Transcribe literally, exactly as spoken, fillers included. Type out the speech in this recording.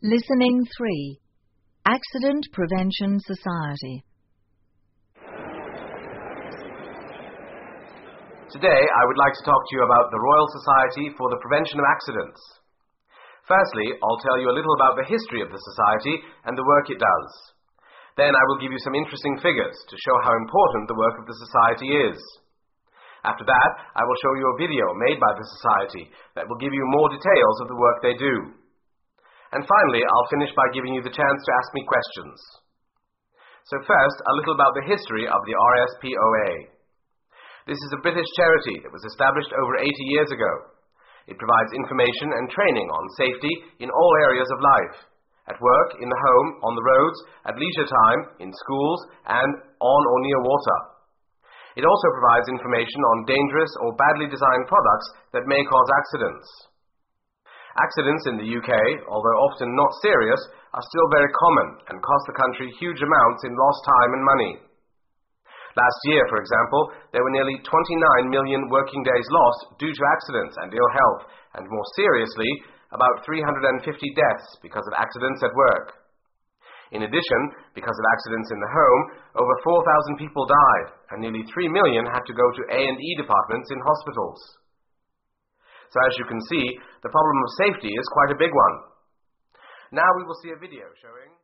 Listening three. Accident Prevention Society. Today I would like to talk to you about the Royal Society for the Prevention of Accidents. Firstly, I'll tell you a little about the history of the Society and the work it does. Then I will give you some interesting figures to show how important the work of the Society is. After that, I will show you a video made by the Society that will give you more details of the work they do. And finally, I'll finish by giving you the chance to ask me questions. So first, a little about the history of the R S P O A. This is a British charity that was established over eighty years ago. It provides information and training on safety in all areas of life, at work, in the home, on the roads, at leisure time, in schools, and on or near water. It also provides information on dangerous or badly designed products that may cause accidents. Accidents in the U K, although often not serious, are still very common and cost the country huge amounts in lost time and money. Last year, for example, there were nearly twenty-nine million working days lost due to accidents and ill health, and more seriously, about three hundred fifty deaths because of accidents at work. In addition, because of accidents in the home, over four thousand people died, and nearly three million had to go to A and E departments in hospitals. So as you can see, the problem of safety is quite a big one. Now we will see a video showing